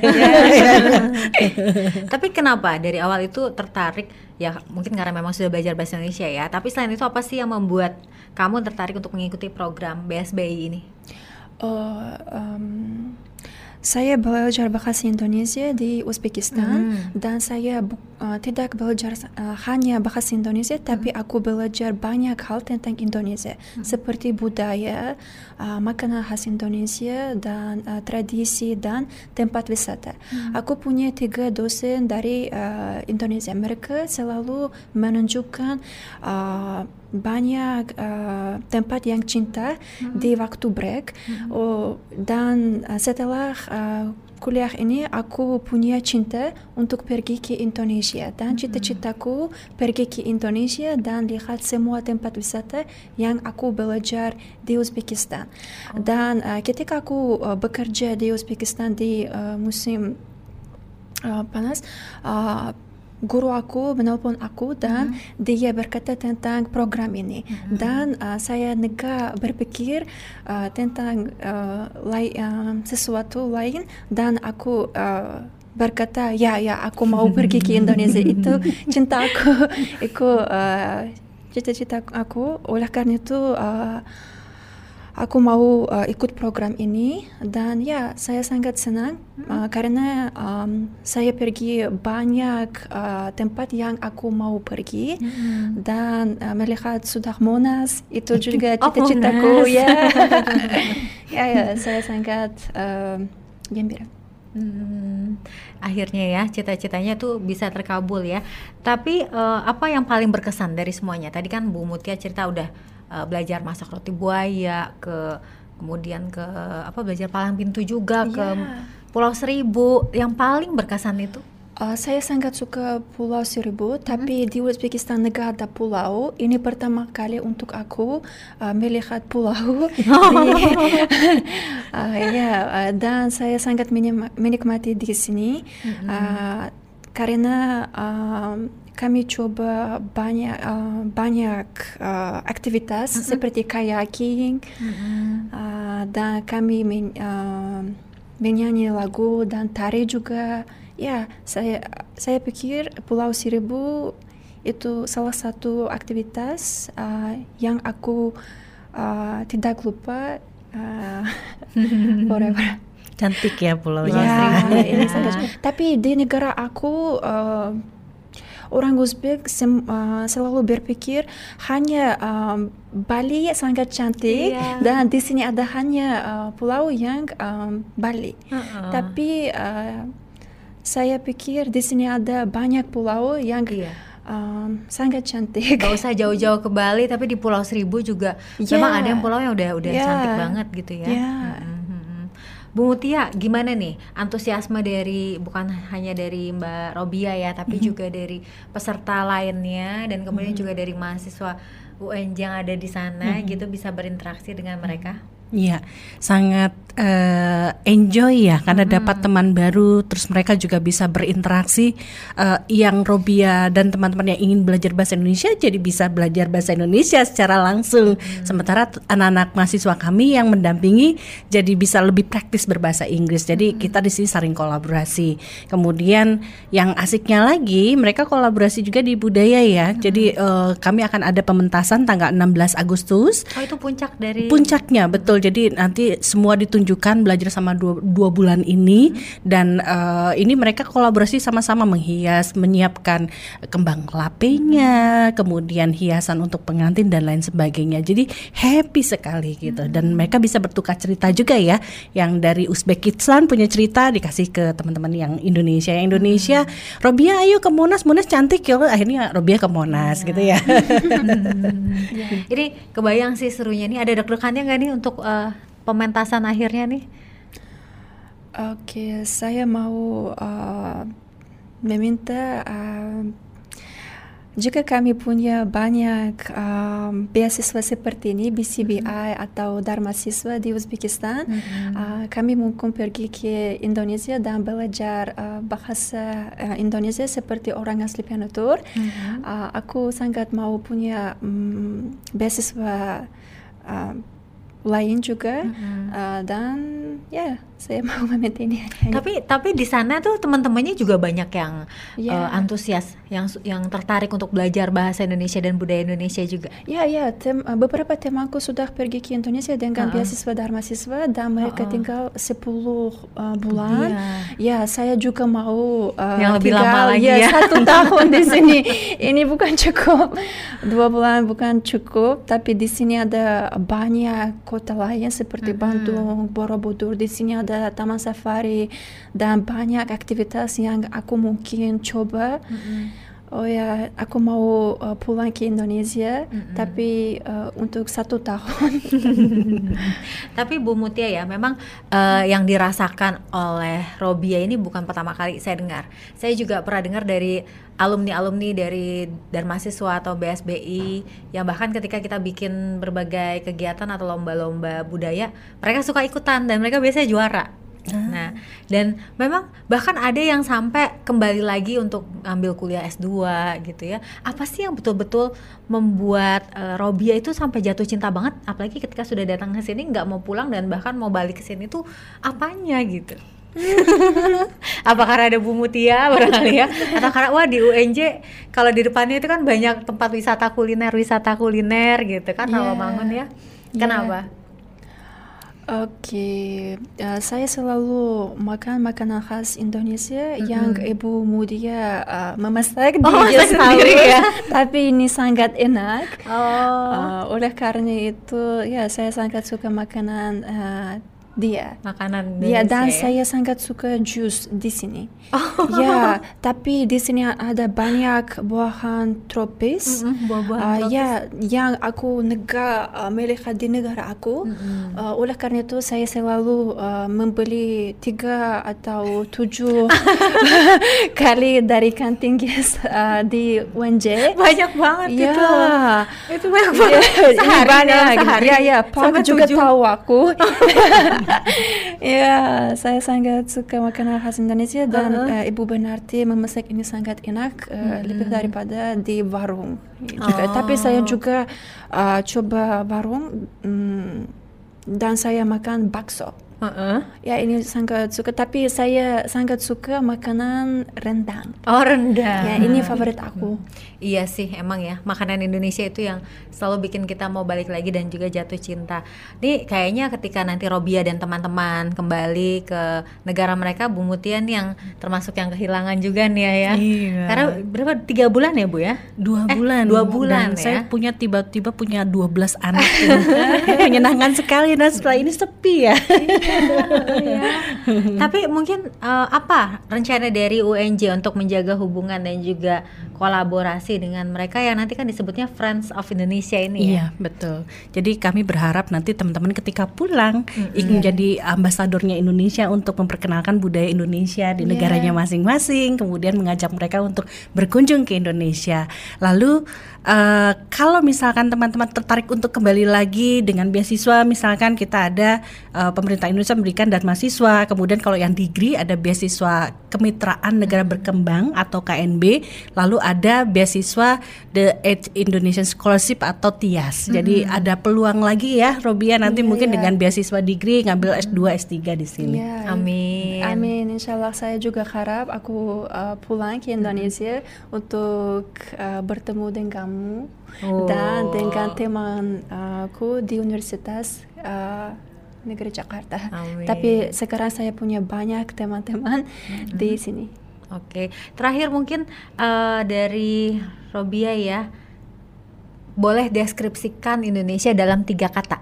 Tapi kenapa dari awal itu tertarik? Ya mungkin karena memang sudah belajar bahasa Indonesia ya. Tapi selain itu apa sih yang membuat kamu tertarik untuk mengikuti program B S B I ini? Oh, um, saya belajar bahasa Indonesia di Uzbekistan mm. dan saya bu- uh, tidak belajar uh, hanya bahasa Indonesia, mm. tapi aku belajar banyak hal tentang Indonesia, mm. seperti budaya, uh, makanan khas Indonesia dan uh, tradisi dan tempat wisata. Mm. Aku punya tiga dosen dari uh, Indonesia. Mereka selalu menunjukkan uh, banyak uh, tempat yang cinta mm-hmm. di waktu break. Mm-hmm. Oh, dan uh, setelah uh, kuliah ini aku punya cinta untuk pergi ke Indonesia dan mm-hmm. cita-citaku pergi ke Indonesia dan lihat semua tempat wisata yang aku belajar di Uzbekistan. Oh. Dan uh, ketika aku uh, bekerja di Uzbekistan di uh, musim uh, panas, uh, guru aku menelpon aku dan mm-hmm. dia berkata tentang program ini mm-hmm. dan uh, saya nega berpikir uh, tentang uh, lai, uh, sesuatu lain dan aku uh, berkata ya ya aku mau pergi ke Indonesia. Itu cinta aku, itu uh, cita-cita aku. Oleh karena itu uh, aku mau uh, ikut program ini dan ya saya sangat senang uh, karena um, saya pergi banyak uh, tempat yang aku mau pergi mm-hmm. dan uh, melihat sudah Monas itu juga cita-citaku. Oh, ya. ya ya saya sangat uh, gembira. Hmm, akhirnya ya cita-citanya tuh bisa terkabul ya. Tapi uh, apa yang paling berkesan dari semuanya? Tadi kan Bu Mutia cerita udah Uh, belajar masak roti buaya, ke kemudian ke apa belajar palang pintu juga, yeah. ke Pulau Seribu. Yang paling berkesan itu? Uh, saya sangat suka Pulau Seribu, mm-hmm. tapi di Uzbekistan nggak ada pulau. Ini pertama kali untuk aku uh, melihat pulau. di, uh, ya, uh, dan saya sangat menikmati di sini mm-hmm. uh, karena uh, kami coba banyak uh, banyak uh, aktivitas mm-hmm. seperti kayaking mm-hmm. uh, dan kami men, uh, menyanyi lagu dan tari juga. Ya, saya saya pikir Pulau Seribu itu salah satu aktivitas uh, yang aku uh, tidak lupa uh, forever. Cantik ya pulaunya. Ya, ini sangat. Tapi di negara aku uh, orang Uzbek sem, uh, selalu berpikir hanya um, Bali sangat cantik yeah. dan di sini ada hanya uh, pulau yang um, Bali. Uh-uh. Tapi uh, saya pikir di sini ada banyak pulau yang yeah. Um, sangat cantik. Gak usah jauh-jauh ke Bali, tapi di Pulau Seribu juga yeah. memang ada yang pulau yang udah udah yeah. cantik banget gitu ya. Yeah. Mm-hmm. Bu Mutia, gimana nih antusiasme dari bukan hanya dari Mbak Robia ya, tapi mm-hmm. juga dari peserta lainnya dan kemudian mm-hmm. juga dari mahasiswa U N J yang ada di sana mm-hmm. gitu bisa berinteraksi dengan mereka? Iya, sangat uh, enjoy ya karena mm-hmm. dapat teman baru, terus mereka juga bisa berinteraksi. Uh, yang Robia dan teman-teman yang ingin belajar bahasa Indonesia jadi bisa belajar bahasa Indonesia secara langsung. Mm-hmm. Sementara anak-anak mahasiswa kami yang mendampingi jadi bisa lebih praktis berbahasa Inggris. Jadi mm-hmm. kita di sini saling kolaborasi. Kemudian yang asiknya lagi, mereka kolaborasi juga di budaya ya. Mm-hmm. Jadi uh, kami akan ada pementasan tanggal enam belas Agustus. Oh, itu puncak dari puncaknya, betul. Jadi nanti semua ditunjukkan belajar sama dua, dua bulan ini hmm. dan uh, ini mereka kolaborasi sama-sama menghias, menyiapkan kembang kelapenya, kemudian hiasan untuk pengantin dan lain sebagainya. Jadi happy sekali gitu hmm. dan mereka bisa bertukar cerita juga ya. Yang dari Uzbekistan punya cerita dikasih ke teman-teman yang Indonesia. Yang Indonesia, hmm. Robia ayo ke Monas, Monas cantik ya. Akhirnya Robia ke Monas hmm. gitu ya. hmm. Ini kebayang sih serunya nih. Ada deg-degannya nggak nih untuk Uh, pementasan akhirnya nih? Oke, okay, saya mau uh, meminta uh, jika kami punya banyak um, beasiswa seperti ini B C B I mm-hmm. atau Dharma Siswa di Uzbekistan, mm-hmm. uh, kami mungkin pergi ke Indonesia dan belajar uh, bahasa uh, Indonesia seperti orang asli penutur. Mm-hmm. Uh, aku sangat mau punya um, beasiswa uh, lain juga mm-hmm. uh, dan ya saya mau meminta ini. Tapi tapi di sana tuh teman-temannya juga banyak yang yeah. uh, antusias, yang yang tertarik untuk belajar bahasa Indonesia dan budaya Indonesia juga. Ya ya, tem, beberapa temanku sudah pergi ke Indonesia dengan uh-uh. beasiswa Dharma Siswa dan mereka uh-uh. tinggal sepuluh uh, bulan. Yeah. Ya, saya juga mau uh, yang lebih tinggal, lama lagi ya, ya. Satu tahun di sini. Ini bukan cukup. Dua bulan bukan cukup, tapi di sini ada banyak kota lain seperti mm-hmm. Bandung, Borobudur. Di sini ada taman safari dan banyak aktivitas yang aku mungkin coba. Mm-hmm. Oh ya, aku mau uh, pulang ke Indonesia, mm-hmm. tapi uh, untuk satu tahun. Tapi Bu Mutia ya, memang uh, yang dirasakan oleh Robia ini bukan pertama kali saya dengar. Saya juga pernah dengar dari alumni-alumni dari Dharma Siswa atau B S B I yang bahkan ketika kita bikin berbagai kegiatan atau lomba-lomba budaya, mereka suka ikutan dan mereka biasanya juara. Nah, dan memang bahkan ada yang sampai kembali lagi untuk ambil kuliah S dua gitu ya. Apa sih yang betul-betul membuat uh, Robia itu sampai jatuh cinta banget, apalagi ketika sudah datang ke sini nggak mau pulang dan bahkan mau balik ke sini tuh apanya gitu? Apa karena ada Bu Mutia barangkali ya, atau karena wah di U N J kalau di depannya itu kan banyak tempat wisata kuliner wisata kuliner gitu kan, yeah. Rawamangun ya, kenapa? Yeah. Oke, okay. uh, saya selalu makan makanan khas Indonesia mm-hmm. yang Ibu Mutia uh, memasak oh, dia sendiri ya. Tapi ini sangat enak. Oh. Uh, oleh karena itu, ya saya sangat suka makanan uh, dia. Makanan Indonesia. Ya, dan ya? saya sangat suka jus di sini. Oh. Ya, tapi di sini ada banyak buahan tropis. Mm-hmm, buah-buahan uh, tropis. Ya, yang aku negara uh, melihat di negara aku. Mm-hmm. Uh, oleh karena itu saya selalu uh, membeli tiga atau tujuh kali dari kantin uh, di U N J. Banyak banget ya. itu. Itu banyak banget. Ya, sehari banyak. Sehari. Ya, ya. Pak juga tujuh. tahu aku. Ya, saya sangat suka makanan khas Indonesia dan uh-huh. uh, Ibu Benarti memasak ini sangat enak, uh, hmm. lebih daripada di warung. Juga. Oh. Tapi saya juga uh, coba warung um, dan saya makan bakso. Uh-uh. Ya ini sangat suka, tapi saya sangat suka makanan rendang. Oh, rendang. Ya ini favorit aku. Iya sih, emang ya makanan Indonesia itu yang selalu bikin kita mau balik lagi dan juga jatuh cinta. Nih kayaknya ketika nanti Robia dan teman-teman kembali ke negara mereka, Bu Mutia nih yang termasuk yang kehilangan juga nih ya, ya. Iya. Karena berapa tiga bulan ya Bu ya? Dua eh, bulan. Dua bulan Dan ya. saya punya tiba-tiba punya dua belas anak. Menyenangkan sekali. Nah setelah ini sepi ya. Iya. Tapi mungkin uh, apa rencana dari U N J untuk menjaga hubungan dan juga kolaborasi dengan mereka yang nanti kan disebutnya Friends of Indonesia ini ya? Iya betul. Jadi kami berharap nanti teman-teman ketika pulang Mm-hmm. ingin jadi ambasadornya Indonesia untuk memperkenalkan budaya Indonesia di Yeah. negaranya masing-masing, kemudian mengajak mereka untuk berkunjung ke Indonesia. Lalu uh, kalau misalkan teman-teman tertarik untuk kembali lagi dengan beasiswa, misalkan kita ada uh, pemerintah Indonesia memberikan Dharma Siswa, kemudian kalau yang degree ada beasiswa kemitraan negara berkembang atau K N B, lalu ada beasiswa The Age Indonesian Scholarship atau T I A S. Jadi Mm-hmm. ada peluang lagi ya Robia nanti Iya, mungkin iya. dengan beasiswa degree ngambil S dua S tiga di sini. Ya, Amin. Amin. Insyaallah saya juga harap aku uh, pulang ke Indonesia untuk uh, bertemu dengan kamu Oh. dan dengan teman uh, aku di Universitas uh, Negeri Jakarta. Amin. Tapi sekarang saya punya banyak teman-teman di sini. Oke, terakhir mungkin uh, dari Robia ya, boleh deskripsikan Indonesia dalam tiga kata.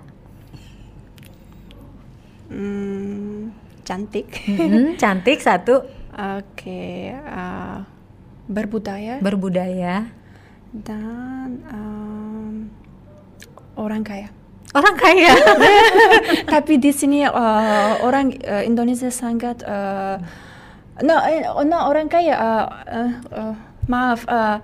Hmm, cantik. Mm-hmm, cantik satu. Oke, uh, berbudaya. Berbudaya. Dan um, orang kaya. Orang kaya. Tapi di sini uh, orang uh, Indonesia sangat uh, no, eh, no orang kaya. Uh, uh, uh, maaf. Uh,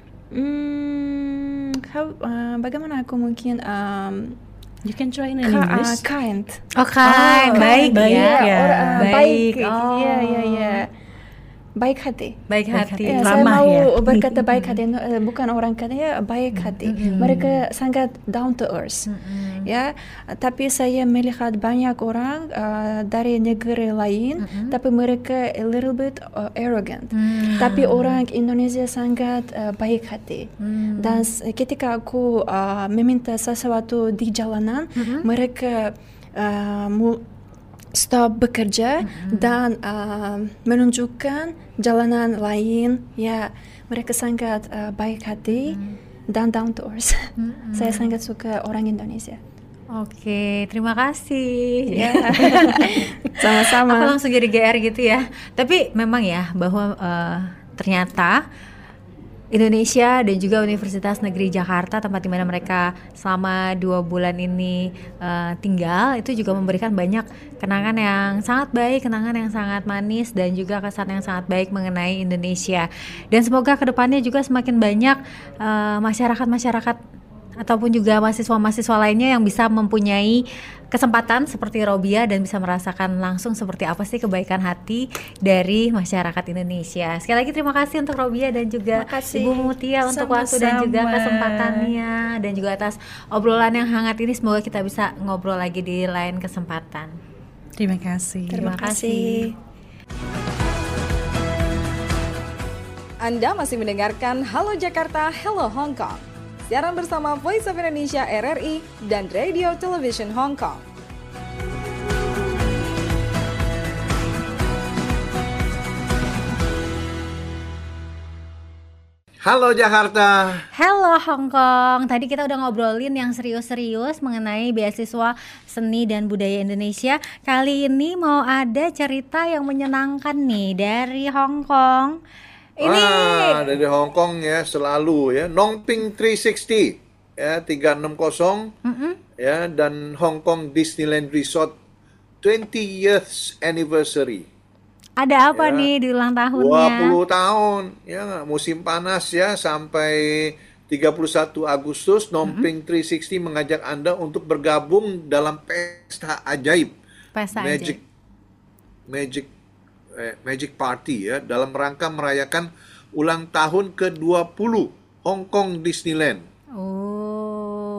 hmm, how, uh, bagaimana aku mungkin um, You can try in ka- English. uh, kind. Oh, kind. Oh, baik, baik ya. ya. Or, uh, Baik. baik. Oh. Iya, iya, iya. Baik hati. Baik hati. Ya, saya Ramah mau ya. berkata baik hati, no, eh, bukan orang kaya, baik hati. Mereka sangat down to earth. Ya, tapi saya melihat banyak orang uh, dari negara lain, tapi mereka a little bit uh, arrogant. Tapi orang Indonesia sangat uh, baik hati. Dan s- ketika aku uh, meminta sesuatu di jalanan, mereka uh, mu- stop bekerja dan uh, menunjukkan jalanan lain. Ya, mereka sangat uh, baik hati dan down to earth. Saya sangat suka orang Indonesia. Oke, terima kasih. Ya. Sama-sama. Aku langsung jadi G R gitu ya. Tapi memang ya bahwa uh, ternyata Indonesia dan juga Universitas Negeri Jakarta, tempat di mana mereka selama dua bulan ini uh, tinggal, itu juga memberikan banyak kenangan yang sangat baik, kenangan yang sangat manis, dan juga kesan yang sangat baik mengenai Indonesia. Dan semoga kedepannya juga semakin banyak uh, masyarakat-masyarakat ataupun juga mahasiswa-mahasiswa lainnya yang bisa mempunyai kesempatan seperti Robia dan bisa merasakan langsung seperti apa sih kebaikan hati dari masyarakat Indonesia. Sekali lagi terima kasih untuk Robia dan juga Makasih. Ibu Mutia untuk waktu dan juga Sama-sama. kesempatannya, dan juga atas obrolan yang hangat ini. Semoga kita bisa ngobrol lagi di lain kesempatan. Terima kasih. Terima kasih. Anda masih mendengarkan Halo Jakarta, Hello Hong Kong. Siaran bersama Voice of Indonesia R R I dan Radio Television Hong Kong. Halo Jakarta. Halo Hong Kong. Tadi kita udah ngobrolin yang serius-serius mengenai beasiswa seni dan budaya Indonesia. Kali ini mau ada cerita yang menyenangkan nih dari Hong Kong. Ini Ah, dari Hong Kong ya, selalu ya. Nongping tiga enam nol ya, tiga enam nol Mm-mm. ya, dan Hong Kong Disneyland Resort twentieth years anniversary. ada apa Ya. nih di ulang tahunnya? dua puluh tahun ya, musim panas ya, sampai tiga puluh satu Agustus. Nongping tiga enam nol mengajak Anda untuk bergabung dalam pesta ajaib. Pesta Magic ajaib. Magic eh, Magic Party ya, dalam rangka merayakan ulang tahun ke dua puluh Hong Kong Disneyland. Oh,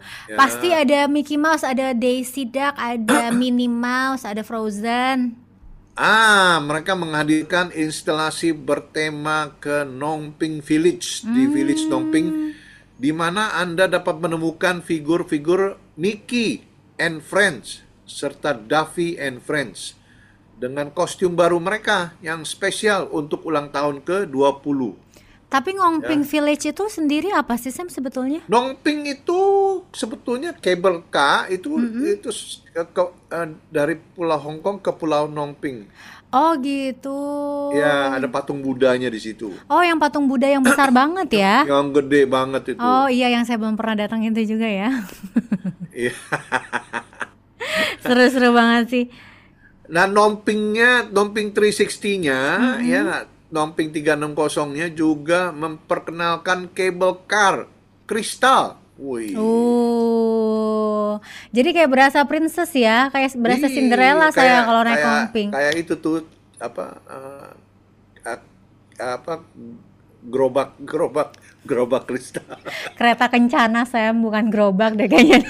Ya. Pasti ada Mickey Mouse, ada Daisy Duck, ada Minnie Mouse, ada Frozen. Ah, mereka menghadirkan instalasi bertema ke Nongping Village di Hmm. Village Nongping, di mana Anda dapat menemukan figur-figur Mickey and Friends serta Daffy and Friends dengan kostum baru mereka yang spesial untuk ulang tahun ke dua puluh. Tapi Nongping Ya. Village itu sendiri apa sih Sam sebetulnya? Nongping itu sebetulnya kabel car itu Mm-hmm. itu s- ke, ke- eh, dari Pulau Hong Kong ke Pulau Nongping. Oh gitu. Ya, ada patung Budanya di situ. Oh, yang patung Buddha yang besar banget ya? Yang gede banget itu. Oh iya, yang saya belum pernah datang itu juga ya. Iya. Seru-seru banget sih. Nah, Nongpingnya, Nongping tiga enam nol-nya, Mhm. ya, Nongping tiga enam nol-nya juga memperkenalkan cable car kristal. Wih. Oh, jadi kayak berasa princess ya, kayak berasa Ih, Cinderella saya kayak- kalau naik kayak- Nongping. Kayak itu tuh apa eh, a- apa gerobak gerobak gerobak kristal. Kereta kencana saya bukan gerobak deh kayaknya.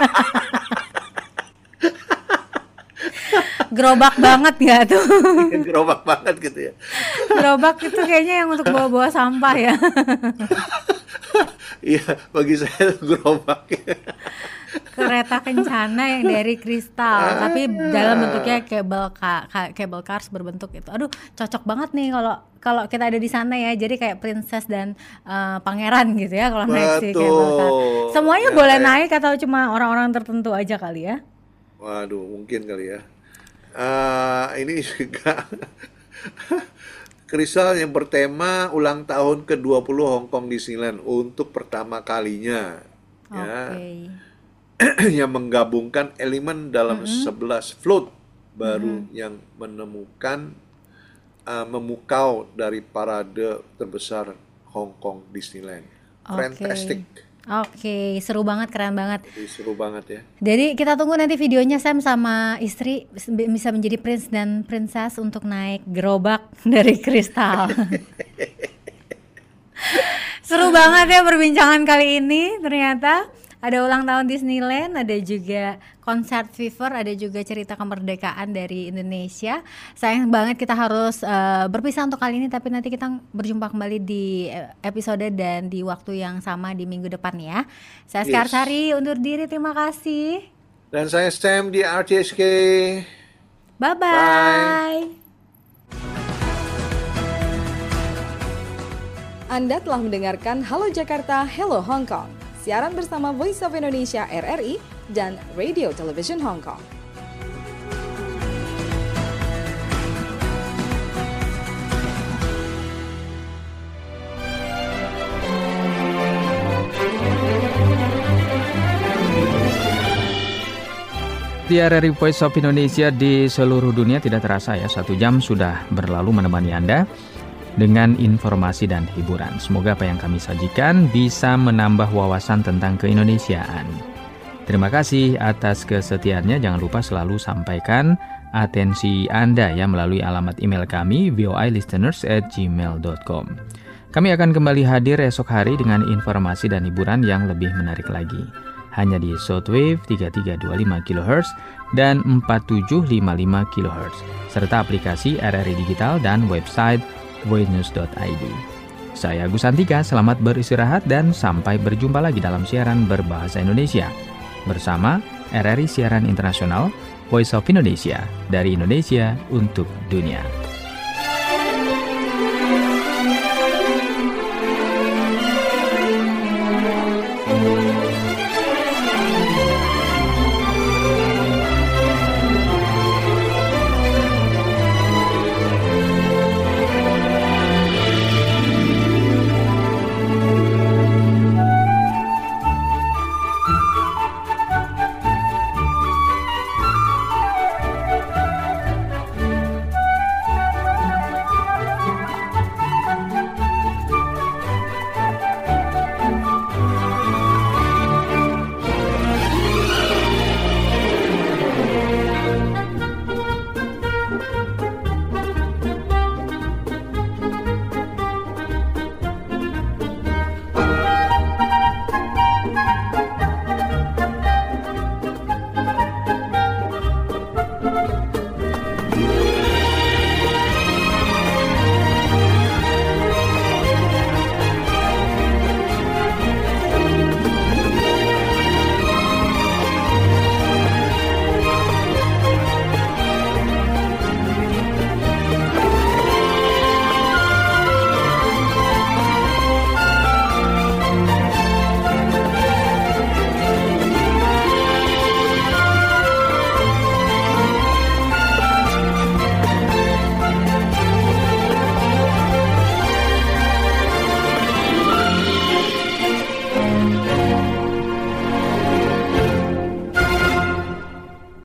Gerobak banget ya tuh. Gerobak banget gitu ya. Gerobak itu kayaknya yang untuk bawa-bawa sampah ya. Iya, bagi saya gerobak. Kereta kencana yang dari kristal, tapi dalam bentuknya kabel ka, ka- kabel cars berbentuk itu. Aduh, cocok banget nih kalau kalau kita ada di sana ya. Jadi kayak princess dan eh, pangeran gitu ya kalau naik si kabel car. Betul. Semuanya Ya, boleh kayak- naik atau cuma orang-orang tertentu aja kali ya? Waduh, mungkin kali ya. Eh, ini juga kristal yang bertema ulang tahun ke dua puluh Hong Kong Disneyland untuk pertama kalinya. Ya. Yang menggabungkan elemen dalam Mm-mm. sebelas float baru yang menemukan uh, memukau dari parade terbesar Hong Kong Disneyland. Oke. Fantastic. Oke, seru banget, keren banget. Jadi seru banget ya. Jadi kita tunggu nanti videonya Sam sama istri bisa menjadi prince dan princess untuk naik gerobak dari kristal. Seru banget ya perbincangan kali ini. Ternyata ada ulang tahun Disneyland, ada juga konser Fever, ada juga cerita kemerdekaan dari Indonesia. Sayang banget kita harus uh, berpisah untuk kali ini, tapi nanti kita berjumpa kembali di episode dan di waktu yang sama di minggu depan ya. Saya Yes. Skarsari undur diri, terima kasih. Dan saya Sam di R T S K. Bye-bye. Anda telah mendengarkan Halo Jakarta, Hello Hong Kong. Siaran bersama Voice of Indonesia R R I dan Radio Television Hong Kong. Di R R I Voice of Indonesia di seluruh dunia tidak terasa ya, satu jam sudah berlalu menemani Anda dengan informasi dan hiburan. Semoga apa yang kami sajikan bisa menambah wawasan tentang keindonesiaan. Terima kasih atas kesetiaannya. Jangan lupa selalu sampaikan atensi Anda ya melalui alamat email kami v o i listeners at gmail dot com. Kami akan kembali hadir esok hari dengan informasi dan hiburan yang lebih menarik lagi. Hanya di shortwave tiga tiga dua lima kilohertz dan empat tujuh lima lima kilohertz serta aplikasi R R I Digital dan website voinews dot i d. Saya Agus Antika, selamat beristirahat dan sampai berjumpa lagi dalam siaran berbahasa Indonesia bersama R R I Siaran Internasional Voice of Indonesia, dari Indonesia untuk dunia.